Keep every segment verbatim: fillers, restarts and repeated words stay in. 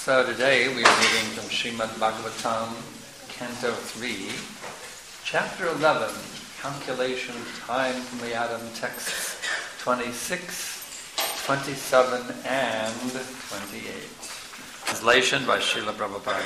So today we are reading from Srimad Bhagavatam, Canto three, Chapter eleven, Calculation of Time from the Adam Texts twenty-six, twenty-seven, and twenty-eight. Translation by Srila Prabhupada.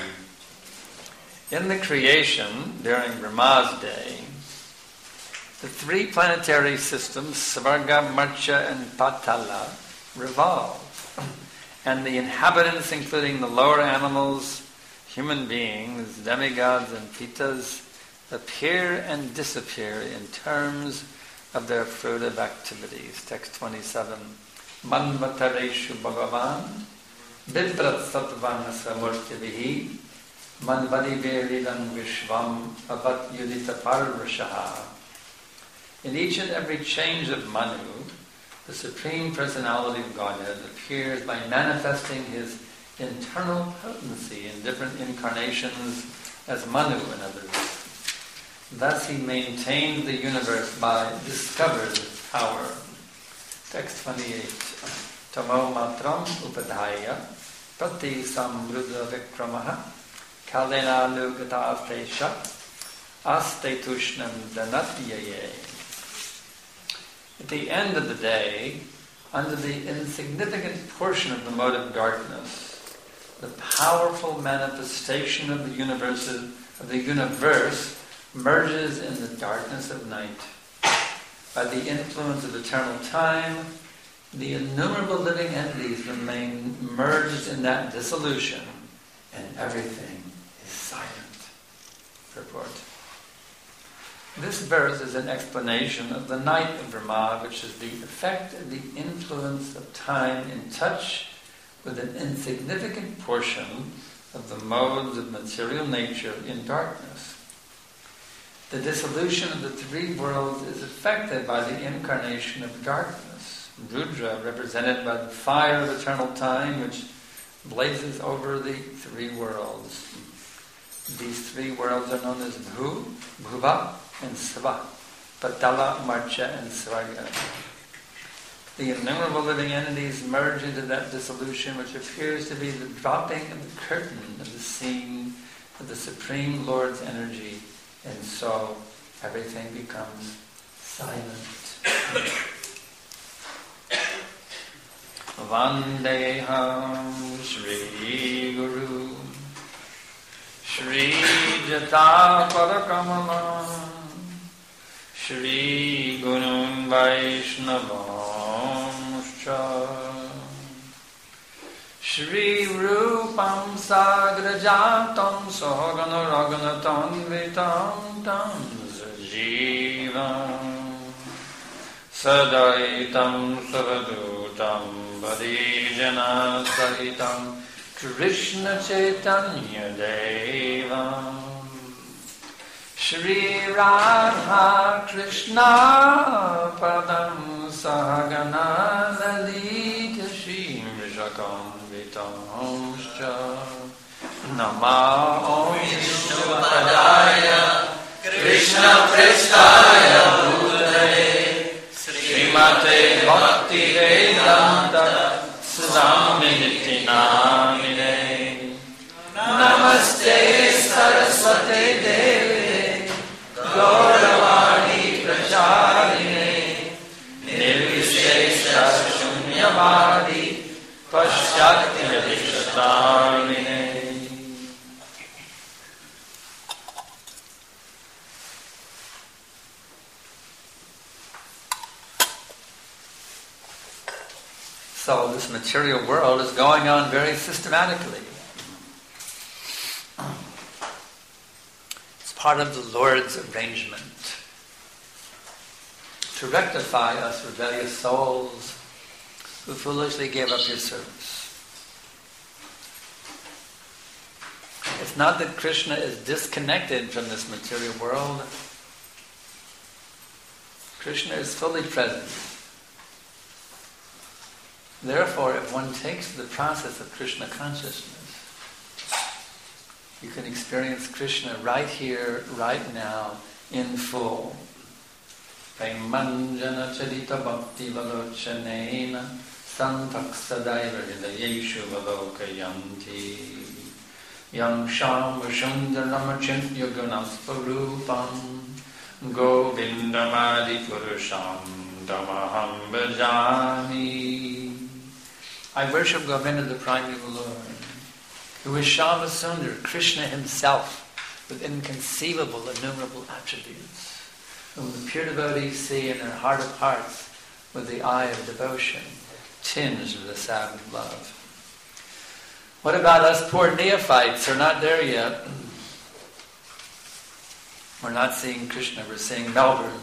In the creation, during Brahma's day, the three planetary systems, Svarga, Marcha, and Patala, revolve, and the inhabitants, including the lower animals, human beings, demigods, and pitas, appear and disappear in terms of their fruitive activities. Text twenty-seven. Manvatareshu Bhagavan Viprat Satvanasa Murtivihi Manvadiveridan Vishvam Avat Yudita Parvashaha. In each and every change of Manu, the Supreme Personality of Godhead appears by manifesting his internal potency in different incarnations as Manu, in other words. Thus he maintains the universe by discovered power. Text twenty-eight. Tamo matram upadhaya prati samruddha vikramaha kalena nugata astesha aste tushnam danatyaye. At the end of the day, under the insignificant portion of the mode of darkness, the powerful manifestation of the universe of the universe merges in the darkness of night. By the influence of eternal time, the innumerable living entities remain merged in that dissolution, and everything is silent. Purport. This verse is an explanation of the night of Brahma, which is the effect of the influence of time in touch with an insignificant portion of the modes of material nature in darkness. The dissolution of the three worlds is affected by the incarnation of darkness, Rudra, represented by the fire of eternal time, which blazes over the three worlds. These three worlds are known as Bhu, Bhuva, and Sva, Patala, Marcha, and Svarga. The innumerable living entities merge into that dissolution, which appears to be the dropping of the curtain of the scene of the Supreme Lord's energy, and so everything becomes silent. Vandeham Shri Guru Shri Jata Parakamala Shri Gunun Vaishnavam Shri Rupam Sagrajatam Sahagana Raganatam Vitam Tam Sajivam Sadaitam Savadutam Badijana Sahitam Krishna Chaitanya Devam Shri Radha Krishna Padam Sahagana Lalita Shri Vishakam Vitamscha Nama Om Vishnu Padaya Krishna Prestaya Bhutale Srimate Bhakti Vedanta Sudhamini Namine Namaste Saraswate Devi Gauravani Pracharine Nirvishesha Shunyavadi Paschatya Vishatarine. So this material world is going on very systematically. It's part of the Lord's arrangement to rectify us rebellious souls who foolishly gave up His service. It's not that Krishna is disconnected from this material world. Krishna is fully present. Therefore, if one takes the process of Krishna consciousness, you can experience Krishna right here, right now, in full. Premanjana charita bhakti valochanena santaksadaiva hidayeshu valokayanti yam sham vashundaram chintya gunasparupam govindamadi purusham damaham bhajami. I worship Govinda, the primeval Lord, who is Shama Sundar, Krishna himself, with inconceivable, innumerable attributes, whom the pure devotees see in their heart of hearts with the eye of devotion, tinged with the salve of love. What about us poor neophytes? We're not there yet. We're not seeing Krishna, we're seeing Melbourne.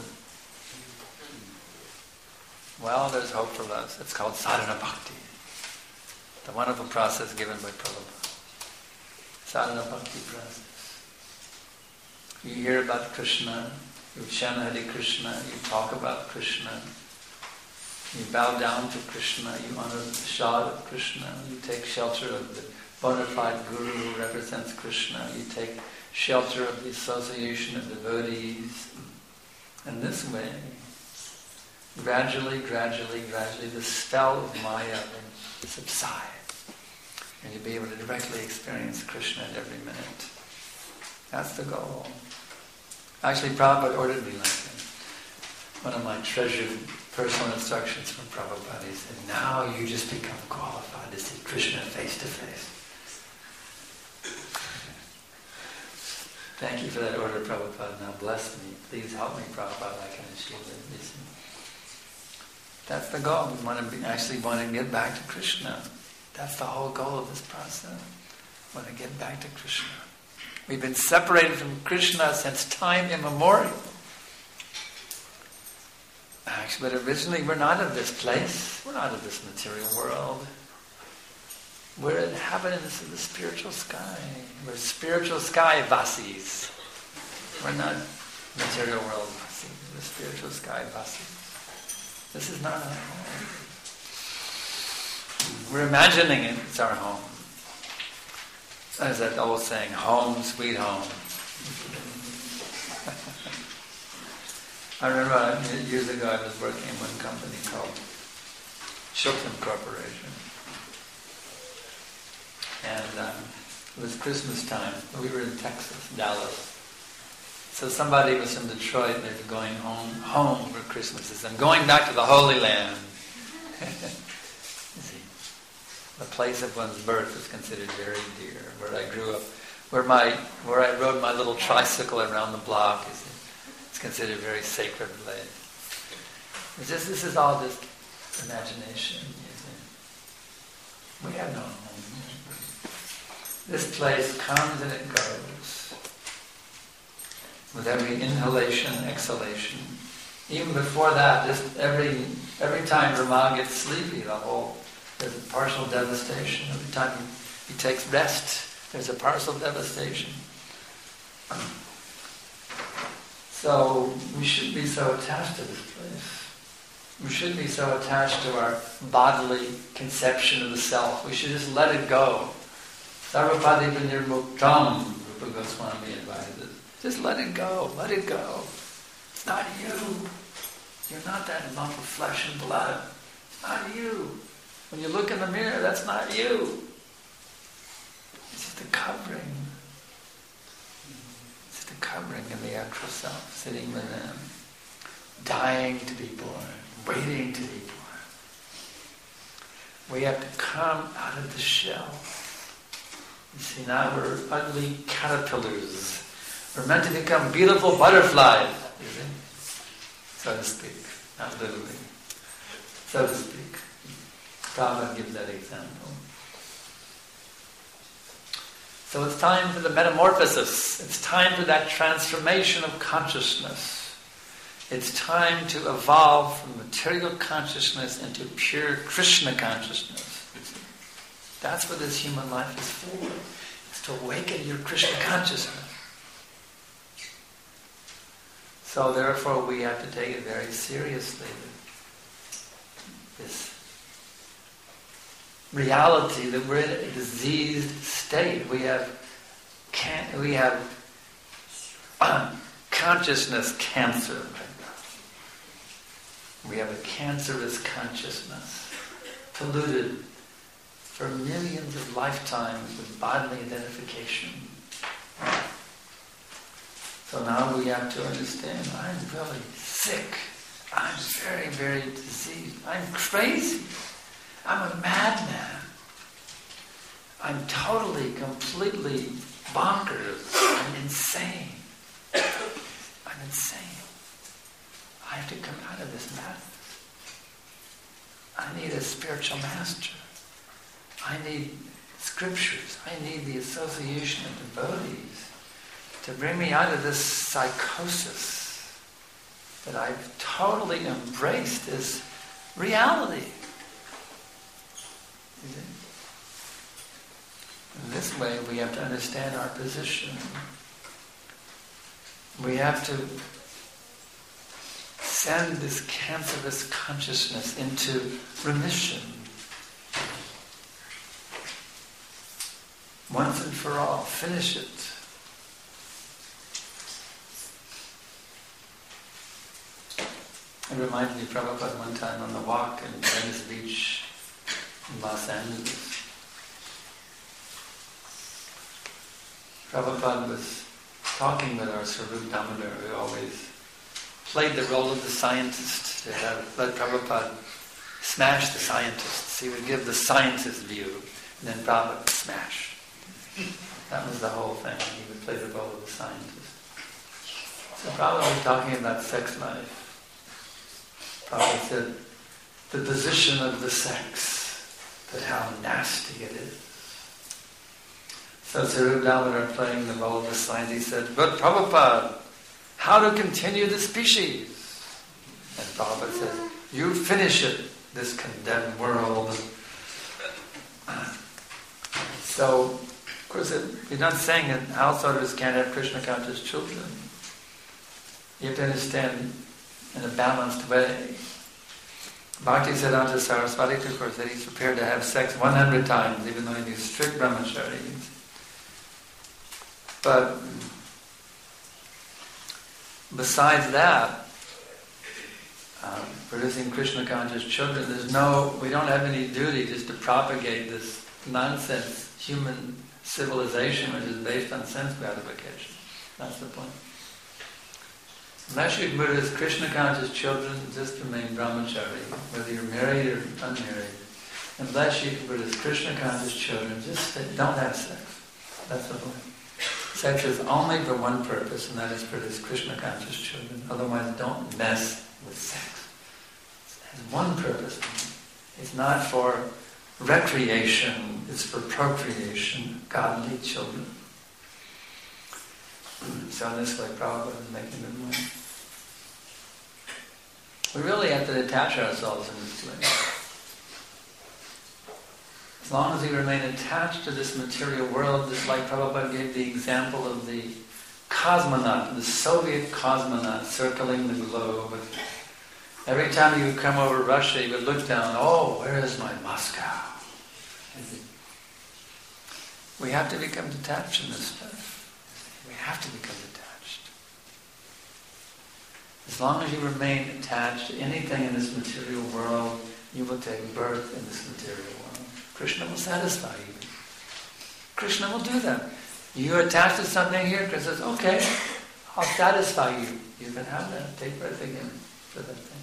Well, there's hope for us. It's called sadhana bhakti, the wonderful process given by Prabhupada. Sadhana bhakti process. You hear about Krishna, you chant Hare Krishna, you talk about Krishna, you bow down to Krishna, you honor the shad of Krishna, you take shelter of the bona fide guru who represents Krishna, you take shelter of the association of devotees. And this way, gradually, gradually, gradually, the spell of Maya will subside. And you'll be able to directly experience Krishna at every minute. That's the goal. Actually, Prabhupada ordered me like that. One of my treasured personal instructions from Prabhupada, he said, now you just become qualified to see Krishna face to face. Thank you for that order, Prabhupada. Now bless me. Please help me, Prabhupada. I can achieve it. That's the goal. We want to be, actually want to get back to Krishna. That's the whole goal of this process. We want to get back to Krishna. We've been separated from Krishna since time immemorial. Actually, but originally we're not of this place. We're not of this material world. We're inhabitants of the spiritual sky. We're spiritual sky vasis. We're not material world vasis. We're spiritual sky vasis. This is not our home. We're imagining it. It's our home. As that old saying, home, sweet home. I remember uh, years ago I was working in one company called Shilton Corporation. And um, it was Christmas time. We were in Texas, Dallas. So somebody was from Detroit and they were going home home for Christmas. They said, I'm going back to the Holy Land. You see, the place of one's birth is considered very dear. Where I grew up, where my where I rode my little tricycle around the block, is it's considered a very sacred place. It's just this is all just imagination. You see. We have no home. This place comes and it goes. With every inhalation, exhalation. Even before that, just every every time Rama gets sleepy, the whole there's a partial devastation. Every time he, he takes rest, there's a partial devastation. So we shouldn't be so attached to this place. We shouldn't be so attached to our bodily conception of the self. We should just let it go. Sarvapadi vinirmuktam, Rupa Goswami advised us. Just let it go, let it go. It's not you. You're not that lump of flesh and blood. It's not you. When you look in the mirror, that's not you. It's just a covering. It's just a covering of the actual self, sitting within, dying to be born, waiting to be born. We have to come out of the shell. You see, now we're ugly caterpillars. We're meant to become beautiful butterflies, you see? So to speak, not literally. So to speak. Prabhupada gives that example. So it's time for the metamorphosis. It's time for that transformation of consciousness. It's time to evolve from material consciousness into pure Krishna consciousness. That's what this human life is for. It's to awaken your Krishna consciousness. So therefore we have to take it very seriously. This reality that we're in a diseased state. We have can, we have uh, consciousness cancer. We have a cancerous consciousness. polluted for millions of lifetimes with bodily identification. So now we have to understand, I'm really sick. I'm very, very diseased. I'm crazy. I'm a madman. I'm totally, completely bonkers. I'm insane. I'm insane. I have to come out of this madness. I need a spiritual master. I need scriptures. I need the association of devotees to bring me out of this psychosis that I've totally embraced as reality. In this way, we have to understand our position. We have to send this cancerous consciousness into remission. Once and for all, finish it. It reminds me of Prabhupada one time on the walk in Venice Beach in Los Angeles. Prabhupada was talking with our Sarup Damodar, who always played the role of the scientist, to have, let Prabhupada smash the scientists. He would give the scientist view, and then Prabhupada would smash. That was the whole thing. He would play the role of the scientist. So Prabhupada was talking about sex life. Prabhupada said, the position of the sex, that how nasty it is. So Sarup Damodar, playing the role of the scientist, said, but Prabhupada, how to continue the species? And Prabhupada said, you finish it, this condemned world. So, of course, it, you're not saying that householders can't have Krishna conscious children. You have to understand in a balanced way. Bhaktisiddhanta Saraswati Thakur said he's prepared to have sex one hundred times, even though he's strict brahmacharis. But besides that, um, producing Krishna conscious children, there's no, we don't have any duty just to propagate this nonsense human civilization which is based on sense gratification. That's the point. Unless you produce Krishna conscious children, just remain brahmachari, whether you're married or unmarried. Unless you can produce Krishna conscious children, just don't have sex. That's the point. Sex is only for one purpose, and that is produce Krishna conscious children. Otherwise, don't mess with sex. It has one purpose. It's not for recreation, it's for procreation, godly children. So in this way, Prabhupada is making the point. We really have to detach ourselves in this way. As long as we remain attached to this material world, just like Prabhupada gave the example of the cosmonaut, the Soviet cosmonaut circling the globe. Every time he would come over Russia, he would look down, oh, where is my Moscow? We have to become detached from this stuff. We have to become detached. As long as you remain attached to anything in this material world, you will take birth in this material world. Krishna will satisfy you. Krishna will do that. You're attached to something here, Krishna says, okay, I'll satisfy you. You can have that. Take birth again for that thing.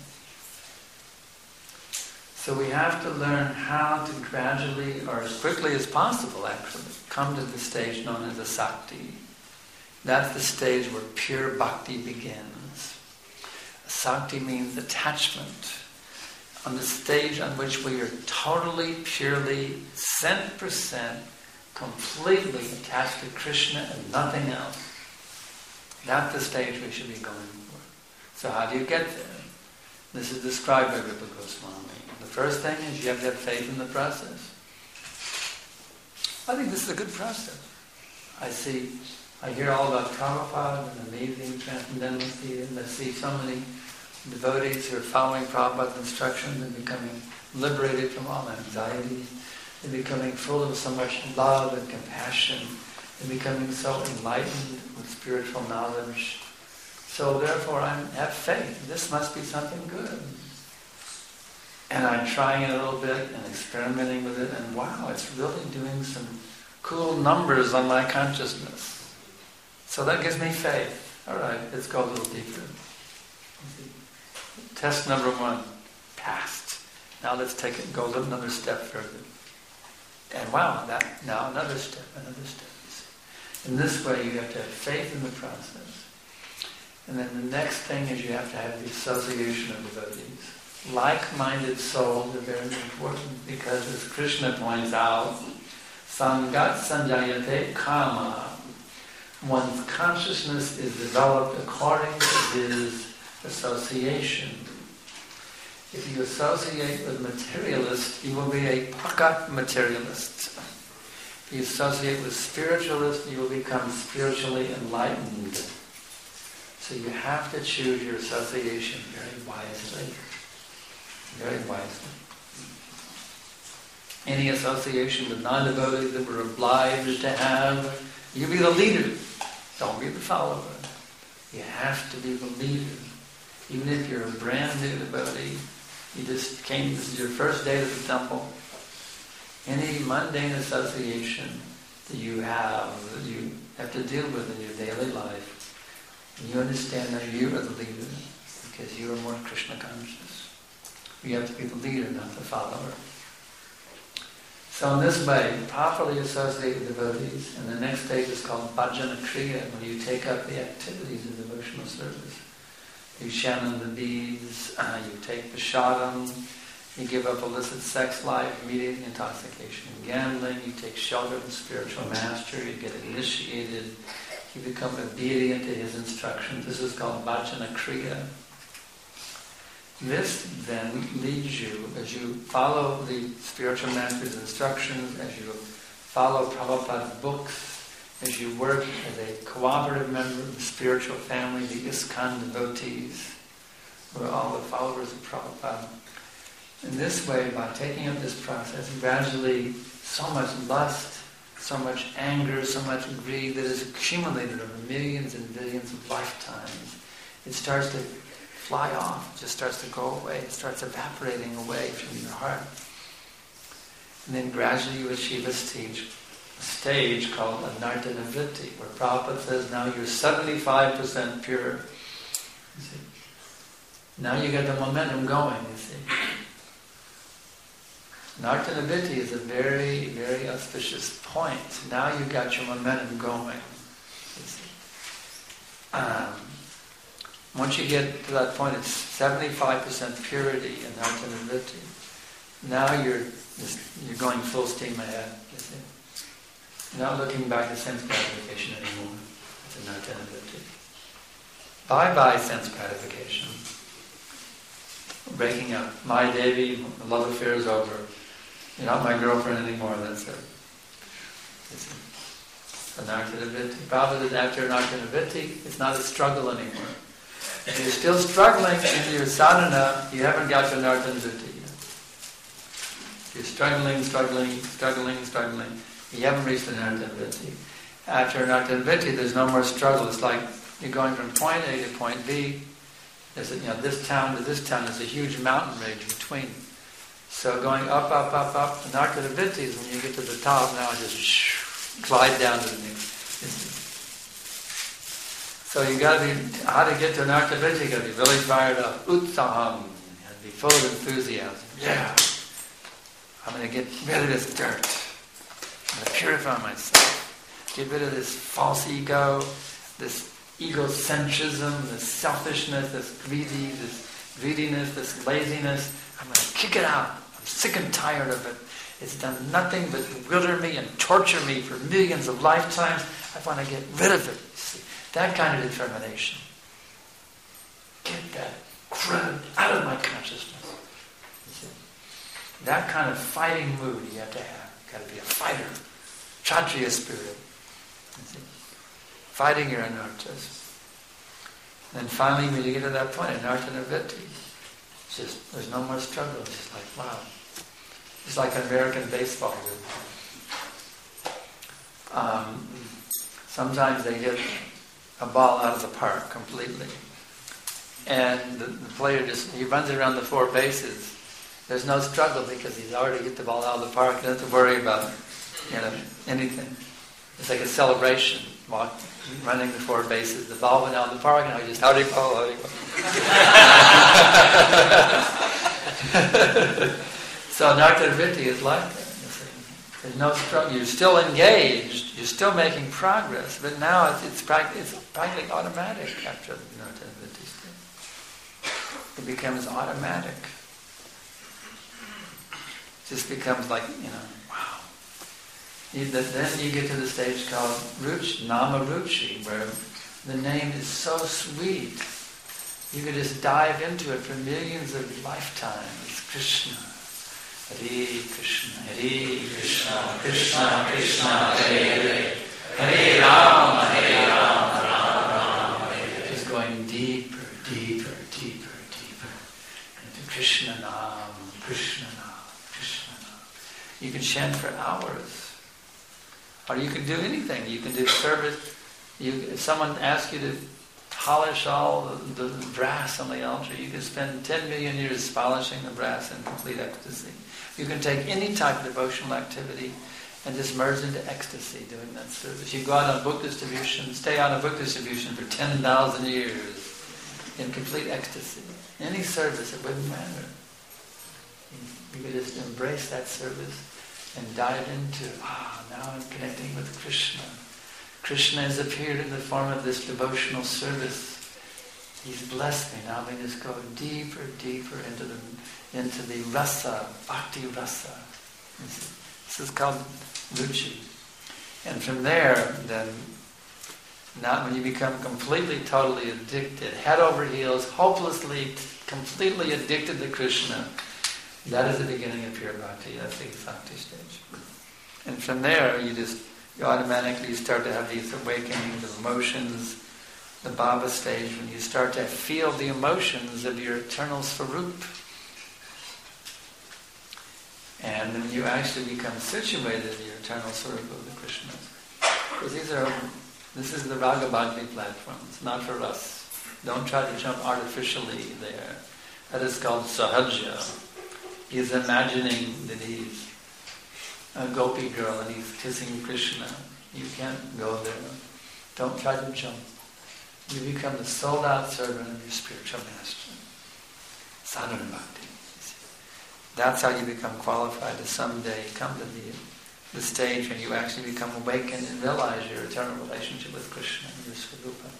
So we have to learn how to gradually, or as quickly as possible actually, come to the stage known as asakti. That's the stage where pure bhakti begins. Asakti means attachment. On the stage on which we are totally, purely, cent percent, completely attached to Krishna and nothing else. That's the stage we should be going for. So how do you get there? This is described by Rupa Goswami. The first thing is you have to have faith in the process. I think this is a good process. I see, I hear all about Prabhupada and amazing transcendentality, and I see so many devotees who are following Prabhupada's instructions and becoming liberated from all anxiety. They're becoming full of so much love and compassion. They're becoming so enlightened with spiritual knowledge. So therefore I have faith. This must be something good. And I'm trying it a little bit and experimenting with it, and wow, it's really doing some cool numbers on my consciousness. So that gives me faith. All right, let's go a little deeper. Test number one, passed. Now let's take it and go another step further. And wow, that now another step, another step. In this way, you have to have faith in the process. And then the next thing is you have to have the association of devotees. Like-minded souls are very important because, as Krishna points out, Sangat Sanjayate Kama. One's consciousness is developed according to his association. If you associate with materialists, you will be a pakat materialist. If you associate with spiritualists, you will become spiritually enlightened. So you have to choose your association very wisely. Very wisely. Any association with non-devotees that we're obliged to have, you be the leader. Don't be the follower. You have to be the leader. Even if you're a brand new devotee, you just came, this is your first day to the temple. Any mundane association that you have, that you have to deal with in your daily life, and you understand that you are the leader because you are more Krishna conscious. You have to be the leader, not the follower. So in this way, properly associate with devotees, and the next stage is called bhajana kriya, when you take up the activities of devotional service. You chant the beads, uh, you take prashadam, you give up illicit sex life, immediate intoxication and gambling, you take shelter of the spiritual master, you get initiated, you become obedient to his instructions. This is called bhajana kriya. This then leads you, as you follow the spiritual master's instructions, as you follow Prabhupada's books, as you work as a cooperative member of the spiritual family, the ISKCON devotees, who are all the followers of Prabhupada. In this way, by taking up this process, gradually so much lust, so much anger, so much greed that is accumulated over millions and billions of lifetimes, it starts to fly off, it just starts to go away, it starts evaporating away from your heart. And then gradually you achieve a stage, a stage called Anartana Vritti, where Prabhupada says, now you're seventy-five percent pure. You see? Now you get the momentum going, you see. Anartana Vritti is a very, very auspicious point. Now you got your momentum going, you see. Um, Once you get to that point, it's seventy-five percent purity in Anartana Vritti. Now you're just, you're going full steam ahead, you see. You're not looking back to sense gratification anymore. It's Anartana Vritti. Bye-bye sense gratification. Breaking up. My Devi, love affair is over. You're not my girlfriend anymore, that's it. You see. Anartana Vritti. Prabhupada says after Anartana Vritti, it's not a struggle anymore. If you're still struggling in your sadhana, you haven't got to Anartana Vritti yet. If you're struggling, struggling, struggling, struggling, you haven't reached Anartana Vritti. After Anartana Vritti, there's no more struggle. It's like you're going from point A to point B. There's a, you know, this town to this town, there's a huge mountain range between. So going up, up, up, up, Anartana Vritti is when you get to the top, now just shh, glide down to the next. So you got to be, how to get to Anartana Vritti, you got to be really fired up. Utsaham, you got to be full of enthusiasm. Yeah, I'm going to get rid of this dirt. I'm going to purify myself. Get rid of this false ego, this egocentrism, this selfishness, this greedy, this greediness, this laziness. I'm going to kick it out. I'm sick and tired of it. It's done nothing but bewilder me and torture me for millions of lifetimes. I want to get rid of it. You see, that kind of determination. Get that crud out of my consciousness. You see, that kind of fighting mood you have to have. You've got to be a fighter. Kshatriya spirit. You see, fighting your anarthas. And finally, when you get to that point, Anartana Vritti, it's just, there's no more struggle. It's just like, wow. It's like an American baseball. Um, sometimes they hit a ball out of the park completely. And the, the player just, he runs around the four bases, There's no struggle because he's already hit the ball out of the park. He doesn't have to worry about, you know, anything. It's like a celebration, walk, running the four bases. The ball went out of the park, and I just howdy ball, howdy ball. So Nartavritti is like that. There's no struggle. You're still engaged. You're still making progress, but now it's it's, pract- it's practically automatic after the Nartavritti stage. It becomes automatic. It just becomes like, you know, wow. You, then you get to the stage called Ruchi, Nama Ruchi, where the name is so sweet. You can just dive into it for millions of lifetimes. Krishna. Hare Krishna, Hare Krishna, Krishna Krishna, Hare Hare, Hare Rama, Hare Rama, Rama Rama, Hare Hare. Just going deeper, deeper, deeper, deeper into Krishna Nam, Krishna Nam, Krishna Nam. You can chant for hours, or you can do anything. You can do service. You, if someone asks you to polish all the, the brass on the altar, you can spend ten million years polishing the brass in complete ecstasy. You can take any type of devotional activity and just merge into ecstasy doing that service. You go out on book distribution, stay out on book distribution for ten thousand years in complete ecstasy. Any service, it wouldn't matter. You could just embrace that service and dive into, ah, now I'm connecting with Krishna. Krishna has appeared in the form of this devotional service. He's blessed me. Now we just go deeper, deeper into the into the rasa, bhakti rasa. This is called ruchi. And from there, then, not when you become completely, totally addicted, head over heels, hopelessly, completely addicted to Krishna, that is the beginning of pure bhakti. That's the bhakti stage. And from there, you just you automatically start to have these awakenings of emotions. The bhava stage, when you start to feel the emotions of your eternal Swarup. And then you actually become situated in your eternal Swarup of the Krishnas. Because these are, this is the Raga Bhakti platform. It's not for us. Don't try to jump artificially there. That is called sahaja. He's imagining that he's a gopi girl and he's kissing Krishna. You can't go there. Don't try to jump. You become the sold-out servant of your spiritual master. Sadhana Bhakti. That's how you become qualified to someday come to the, the stage when you actually become awakened and realize your eternal relationship with Krishna and your Swarupa.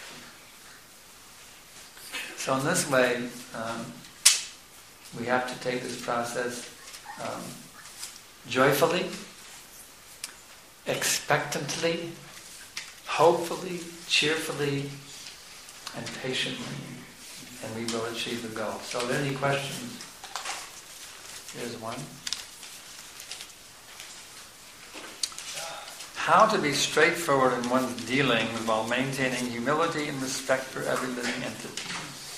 So in this way, um, we have to take this process um, joyfully, expectantly, hopefully, cheerfully, and patiently, and we will achieve the goal. So, are there any questions? Here's one. How to be straightforward in one's dealings while maintaining humility and respect for every living entity.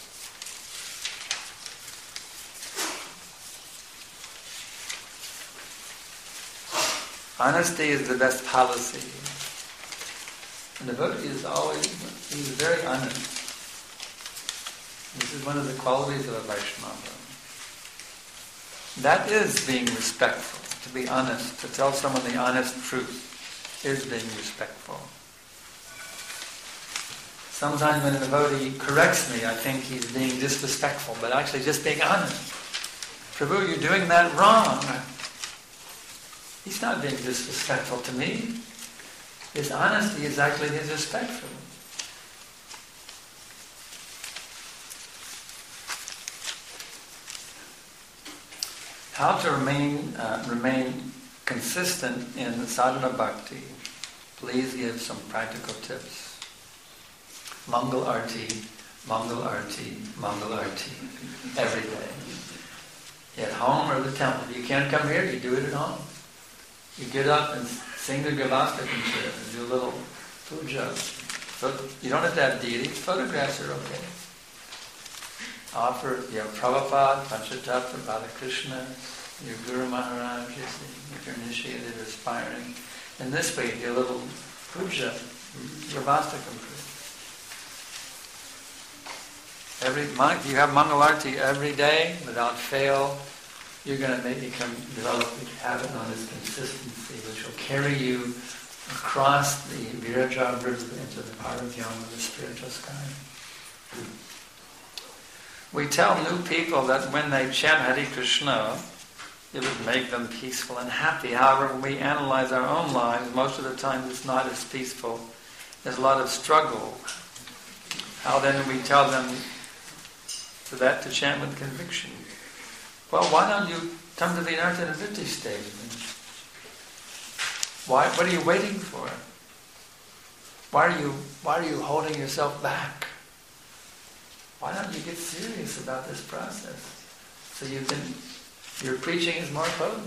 Honesty is the best policy. And the devotee is always, he's very honest. This is one of the qualities of a Vaishnava. That is being respectful, to be honest, to tell someone the honest truth is being respectful. Sometimes when a devotee corrects me, I think he's being disrespectful, but actually just being honest. Prabhu, you're doing that wrong. He's not being disrespectful to me. His honesty is actually his respect for me. How to remain uh, remain consistent in sadhana bhakti? Please give some practical tips. Mangal Arti, Mangal Arti, Mangal Arti, every day. At home or the temple. You can't come here, you do it at home. You get up and sing the Gavastakam and do a little puja. You don't have to have deities, photographs are okay. Offer, you have Prabhupada, Panchatattva, Radhakrishna, your Guru Maharaj, if you're initiated or aspiring. In this way, you do a little puja, Gavastakam puja. Every, you have Mangalarti every day without fail. you're going to make become develop a habit known as consistency, which will carry you across the Viraja river into the Paravyama, the spiritual sky. We tell new people that when they chant Hare Krishna, it would make them peaceful and happy. However, when we analyze our own lives, most of the time it's not as peaceful. There's a lot of struggle. How then do we tell them for that to chant with conviction? Well, why don't you come to the Anartha Vritti stage? Why? What are you waiting for? Why are you Why are you holding yourself back? Why don't you get serious about this process so you can? Your preaching is more potent.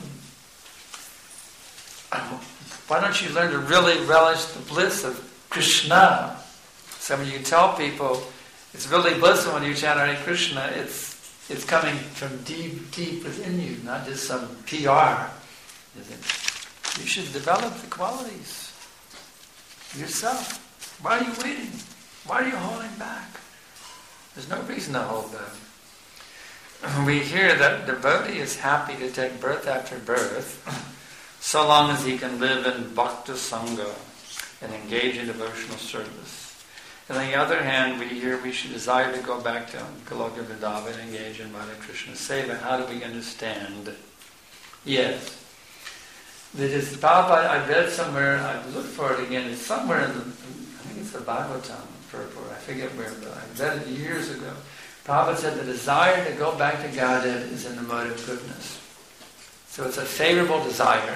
Why don't you learn to really relish the bliss of Krishna? So when you tell people it's really blissful when you chant Hare Krishna, it's it's coming from deep, deep within you, not just some P R. You should develop the qualities yourself. Why are you waiting? Why are you holding back? There's no reason to hold back. We hear that devotee is happy to take birth after birth so long as he can live in bhakta sangha and engage in devotional service. And on the other hand, we hear we should desire to go back to Goloka Vrindavan and engage in Radha Krishna Seva. How do we understand? Yes. It is Prabhupada, I read somewhere, I've looked for it again, it's somewhere in the, I think it's the Bhagavatam, purport, I forget where, but I read it years ago. Prabhupada said the desire to go back to Godhead is in the mode of goodness. So it's a favorable desire.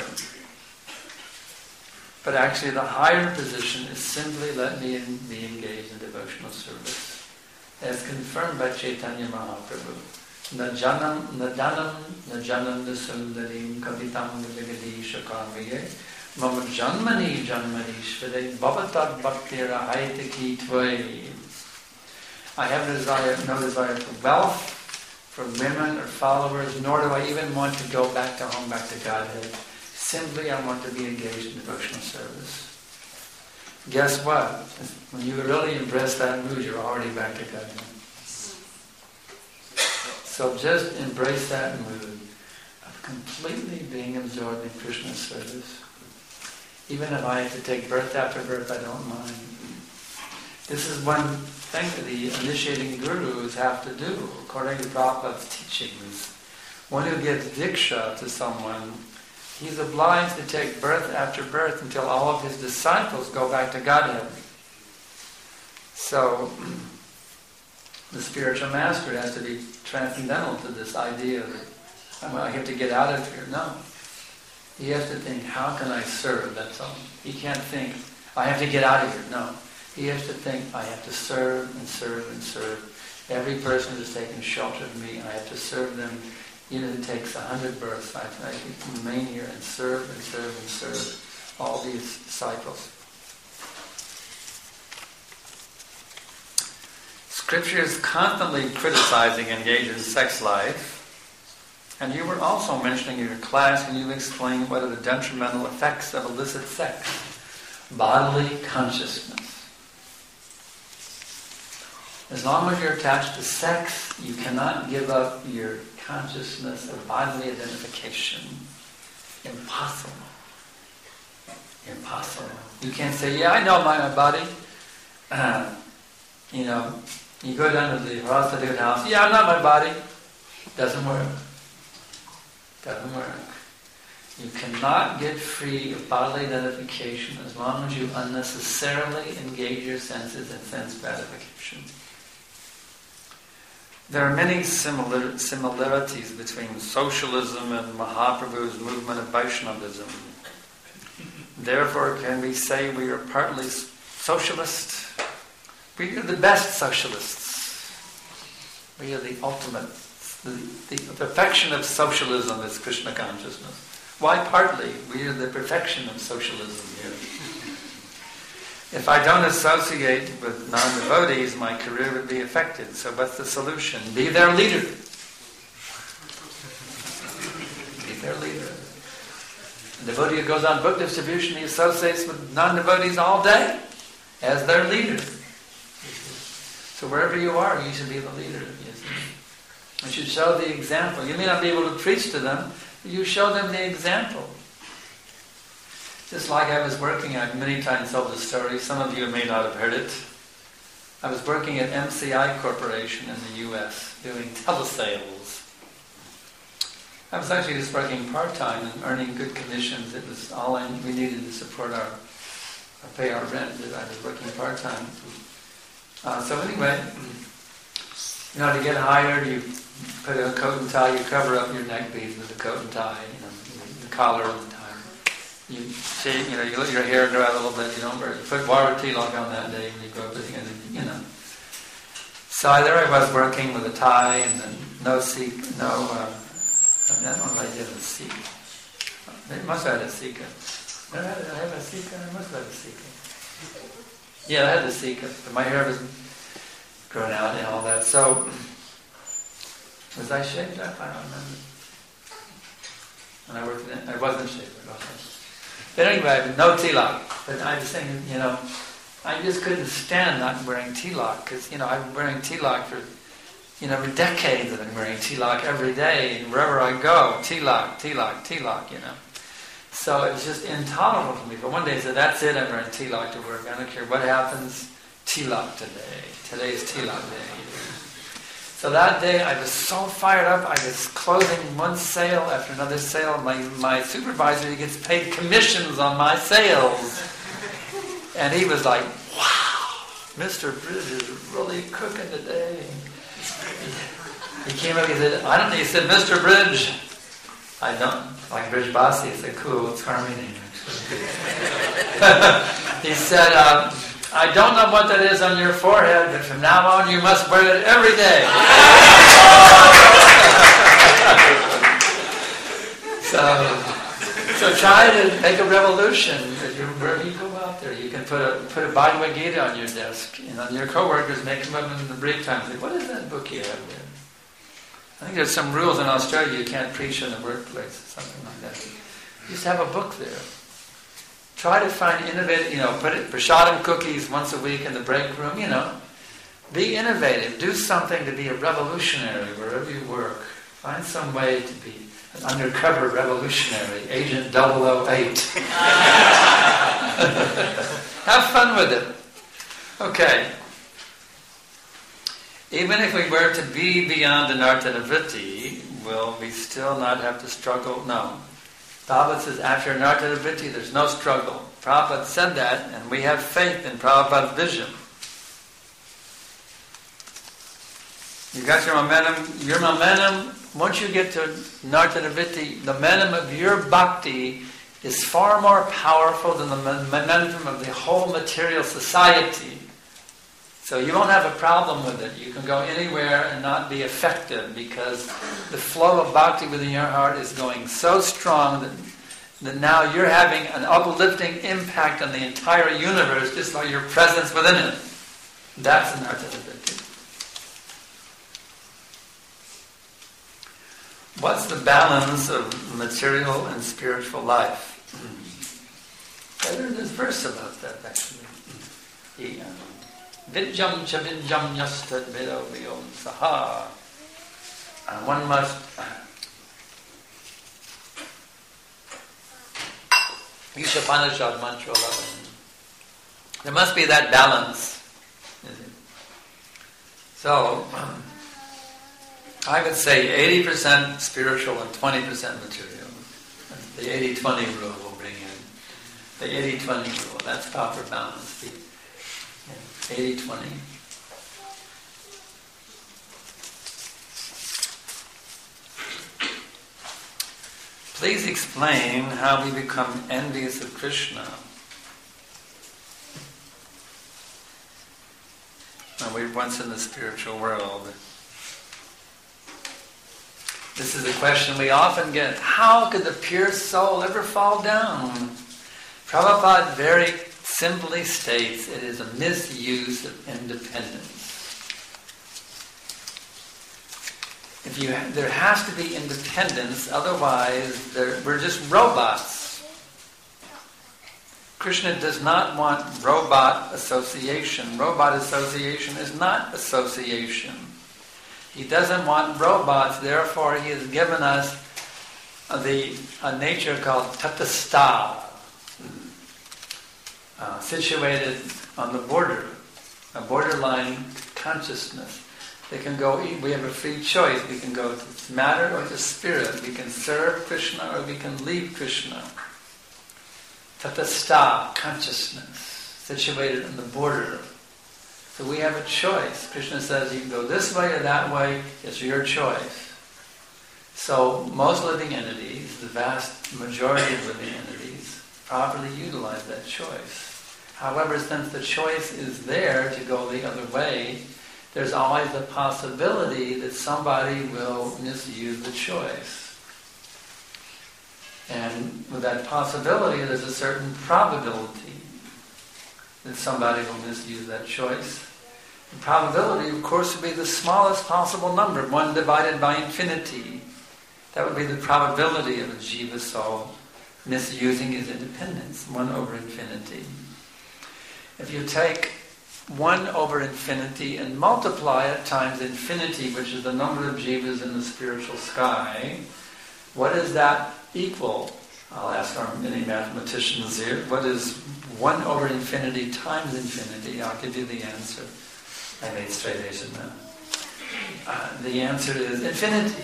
But actually the higher position is simply let me in, be engaged in devotional service. As confirmed by Chaitanya Mahaprabhu. Najanam, najanam, najanam nasundarim kavitam vigadisha karmiye mama janmani janmanishvare bhavatad bhaktira haitaki tvai. I have no desire, no desire for wealth, for women or followers, nor do I even want to go back to home, back to Godhead. Simply I want to be engaged in devotional service. Guess what? When you really embrace that mood, you're already back to Godhead. So just embrace that mood of completely being absorbed in Krishna's service. Even if I have to take birth after birth, I don't mind. This is one thing that the initiating gurus have to do, according to Prabhupada's teachings. One who gives diksha to someone, he's obliged to take birth after birth until all of his disciples go back to Godhead. So, the spiritual master has to be transcendental to this idea that I have to get out of here. No. He has to think, how can I serve? That's all. He can't think, I have to get out of here. No. He has to think, I have to serve and serve and serve. Every person who's taken shelter of me, I have to serve them. Even if it takes a hundred births, I have to remain here and serve and serve and serve all these disciples. Scripture is constantly criticizing engaging in sex life. And you were also mentioning in your class when you explained what are the detrimental effects of illicit sex. Bodily consciousness. As long as you're attached to sex, you cannot give up your consciousness of bodily identification. Impossible. Impossible. You can't say, yeah, I know my body. Uh, you know, you go down to the prostitute house, yeah, I'm not my body. Doesn't work. Doesn't work. You cannot get free of bodily identification as long as you unnecessarily engage your senses in sense gratification. There are many similar, similarities between socialism and Mahaprabhu's movement of Vaishnavism. Therefore, can we say we are partly socialist? We are the best socialists. We are the ultimate. The, the perfection of socialism is Krishna consciousness. Why partly? We are the perfection of socialism here. If I don't associate with non-devotees, my career would be affected. So what's the solution? Be their leader. Be their leader. A devotee who goes on book distribution, he associates with non-devotees all day as their leader. So wherever you are, you should be the leader. You should show the example. You may not be able to preach to them, but you show them the example. Just like I was working, I've many times told the story, some of you may not have heard it. I was working at M C I Corporation in the U S doing telesales. I was actually just working part-time and earning good commissions. It was all I, we needed to support our, our pay our rent. I was working part-time. Uh, so anyway, you know, to get hired, you put a coat and tie, you cover up your neck beads with a coat and tie, you know, the collar and the tie. You shave, you know, you let your hair grow out a little bit, you don't wear, you put water T-lock on that day when you go up with the, you know. So I, there I was working with a tie and then no seek, no, uh, I don't know if I did a seek. They must have had a seeker. Did I have a seeker? I must have had a seeker. Yeah, I had the seeker, but my hair was grown out and all that. So, was I shaved up? I don't remember. When I worked in, I wasn't shaved. But anyway, no T-lock. But I was saying, you know, I just couldn't stand not wearing T-lock because, you know, I've been wearing T-lock for, you know, for decades. I've been wearing T-lock every day, and wherever I go, T-lock, T-lock, T-lock, you know. So it was just intolerable for me. But one day I said, that's it, I'm wearing T-lock to work. I don't care what happens, T-lock today. Today's T-lock day. So that day I was so fired up, I was closing one sale after another sale. My, my supervisor, he gets paid commissions on my sales. And he was like, wow, Mister Bridge is really cooking today. He came up, he said, I don't know, he said, Mister Bridge, I don't, like Bridge Basi, I said, cool, it's Harmony. He said, uh, I don't know what that is on your forehead, but from now on you must wear it every day. so, so try to make a revolution. Wherever you go out there, you can put a put a Bhagavad Gita on your desk, and on your coworkers make them up in the break time. Say, what is that book you have there? I think there's some rules in Australia you can't preach in the workplace, something like that. Just have a book there. Try to find innovative, you know, put it, prasadam cookies once a week in the break room, you know. Be innovative. Do something to be a revolutionary wherever you work. Find some way to be an undercover revolutionary, Agent double oh eight. Have fun with it. Okay. Even if we were to be beyond anartha-nivritti, will we still not have to struggle? No. Prabhupada says, after anartha-nivritti, there's no struggle. Prabhupada said that, and we have faith in Prabhupada's vision. You got your momentum. Your momentum, once you get to anartha-nivritti, the momentum of your bhakti is far more powerful than the momentum of the whole material society. So you won't have a problem with it. You can go anywhere and not be affected because the flow of bhakti within your heart is going so strong that, that now you're having an uplifting impact on the entire universe just by your presence within it. That's anartha-nivritti. What's the balance of material and spiritual life? There's this verse about that, actually. Yeah. Vidyam cha vidyam yastad vido vyom saha. One must Ishapanishad mantra eleven. There must be that balance. So I would say eighty percent spiritual and twenty percent material. The eighty twenty rule will bring in. The eighty twenty rule, that's proper balance. eighty twenty. Please explain how we become envious of Krishna when we're once in the spiritual world. This is a question we often get. How could the pure soul ever fall down? Prabhupada very simply states it is a misuse of independence. If you, there has to be independence, otherwise we're just robots. Krishna does not want robot association. Robot association is not association. He doesn't want robots, therefore he has given us the a nature called tatastha, uh, situated on the border, a borderline consciousness. They can go, we have a free choice. We can go to matter or to spirit. We can serve Krishna or we can leave Krishna. Tatastha, consciousness, situated on the border. So we have a choice. Krishna says you can go this way or that way. It's your choice. So most living entities, the vast majority of living entities, properly utilize that choice. However, since the choice is there to go the other way, there's always the possibility that somebody will misuse the choice. And with that possibility, there's a certain probability that somebody will misuse that choice. The probability, of course, would be the smallest possible number, one divided by infinity. That would be the probability of a jiva soul misusing his independence, one over infinity. If you take one over infinity and multiply it times infinity, which is the number of jivas in the spiritual sky, what does that equal? I'll ask our many mathematicians here. What is one over infinity times infinity? I'll give you the answer. I made straight A's in that. Uh, the answer is infinity.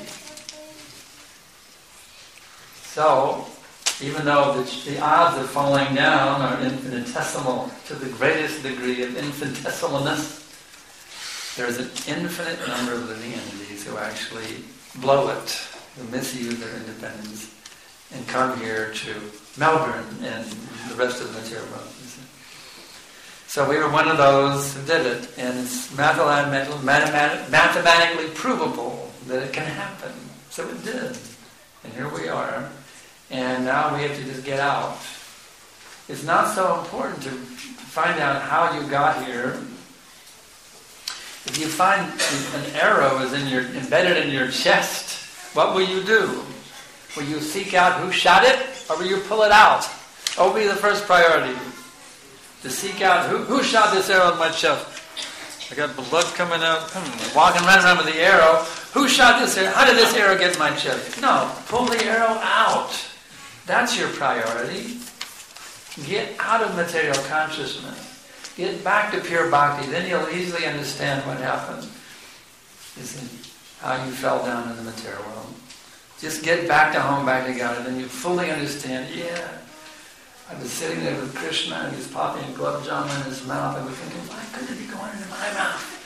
So, even though the, the odds of falling down are infinitesimal to the greatest degree of infinitesimalness, there is an infinite number of living entities who actually blow it, who misuse their independence, and come here to Melbourne and the rest of the material world. So we were one of those who did it, and it's mathematically, mathematically provable that it can happen. So it did. And here we are. And now we have to just get out. It's not so important to find out how you got here. If you find an arrow is in your, embedded in your chest, what will you do? Will you seek out who shot it, or will you pull it out? What will be the first priority? To seek out who, who shot this arrow in my chest. I got blood coming out. Hmm, walking right around with the arrow. Who shot this arrow? How did this arrow get in my chest? No, pull the arrow out. That's your priority. Get out of material consciousness. Get back to pure bhakti. Then you'll easily understand what happened. Is how you fell down in the material world. Just get back to home, back to God, and then you fully understand, yeah, I was sitting there with Krishna, and he was popping a glove jamun in his mouth. I was thinking, why couldn't it be going into my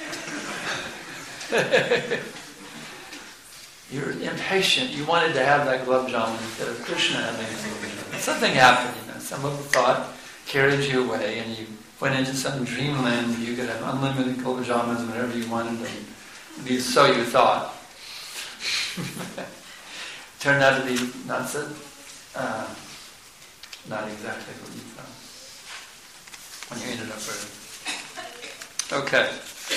mouth? You're impatient. You wanted to have that glove jamun instead of Krishna having it. Something happened, you know. Some of the thought carried you away, and you went into some dreamland where you could have unlimited glove jamuns whenever you wanted them. So you thought. Turned out to be not so... Uh, Not exactly what you thought when you ended up with it. Okay.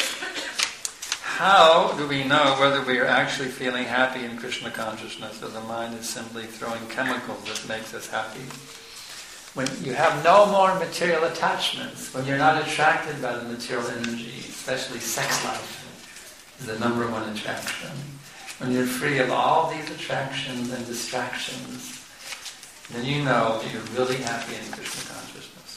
How do we know whether we are actually feeling happy in Krishna consciousness, or the mind is simply throwing chemicals that makes us happy? When you have no more material attachments, when you're not attracted by the material energy, especially sex life is the number one attraction. When you're free of all these attractions and distractions, then you know that you're really happy in Krishna consciousness.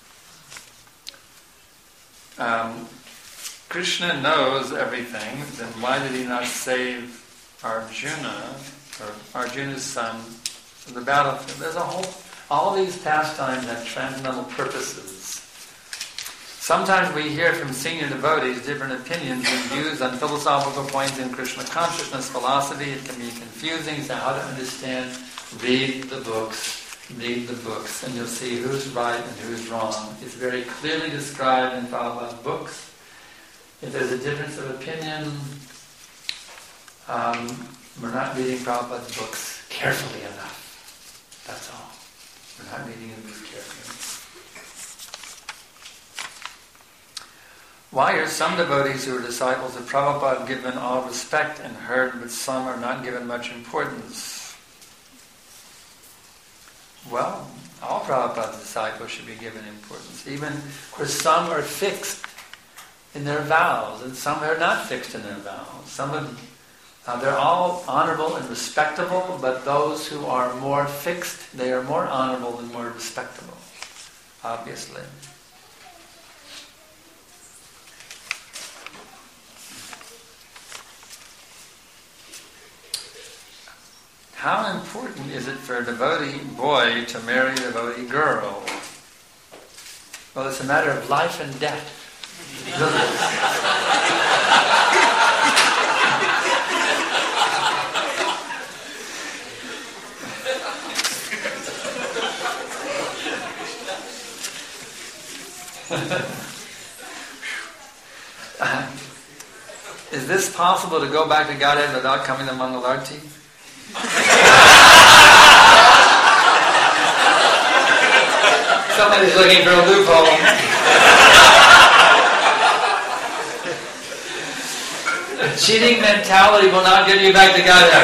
Um, Krishna knows everything, then why did he not save Arjuna, or Arjuna's son, from the battlefield? There's a whole, all these pastimes have transcendental purposes. Sometimes we hear from senior devotees different opinions and views on philosophical points in Krishna consciousness philosophy. It can be confusing, so how to understand. Read the books, read the books, and you'll see who's right and who's wrong. It's very clearly described in Prabhupada's books. If there's a difference of opinion, um, we're not reading Prabhupada's books carefully enough. That's all. We're not reading the books carefully. Why are some devotees who are disciples of Prabhupada given all respect and heard, but some are not given much importance? Well, all Prabhupada's disciples should be given importance. Even where some are fixed in their vows, and some are not fixed in their vows. Some of uh, they're all honorable and respectable, but those who are more fixed, they are more honorable and more respectable, obviously. How important is it for a devotee boy to marry a devotee girl? Well, it's a matter of life and death. Is this possible to go back to Godhead without coming to Mangalarti? Somebody's looking for a loophole. A cheating mentality will not get you back to Godhead.